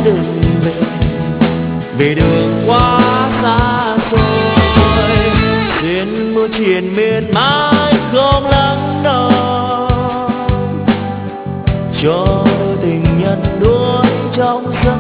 đừng về, vì đường quá xa xôi. Xin mưa triền miên mãi không lắng đâu, cho đôi tình nhân đuối trong giấc